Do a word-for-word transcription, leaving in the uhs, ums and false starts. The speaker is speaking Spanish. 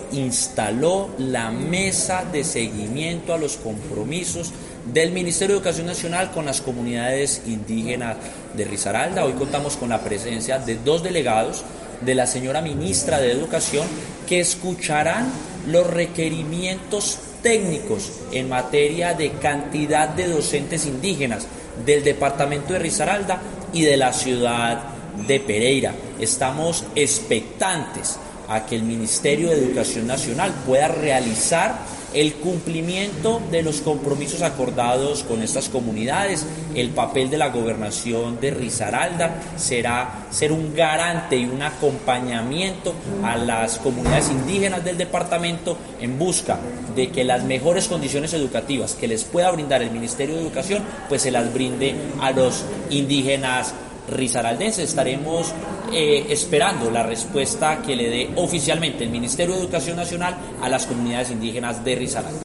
instaló la mesa de seguimiento a los compromisos del Ministerio de Educación Nacional con las comunidades indígenas de Risaralda. Hoy contamos con la presencia de dos delegados, de la señora ministra de Educación, que escucharán los requerimientos técnicos en materia de cantidad de docentes indígenas del departamento de Risaralda y de la ciudad de Pereira. Estamos expectantes a que el Ministerio de Educación Nacional pueda realizar el cumplimiento de los compromisos acordados con estas comunidades. El papel de la gobernación de Risaralda será ser un garante y un acompañamiento a las comunidades indígenas del departamento en busca de que las mejores condiciones educativas que les pueda brindar el Ministerio de Educación, pues se las brinde a los indígenas risaraldenses. Estaremos eh, esperando la respuesta que le dé oficialmente el Ministerio de Educación Nacional a las comunidades indígenas de Risaralda.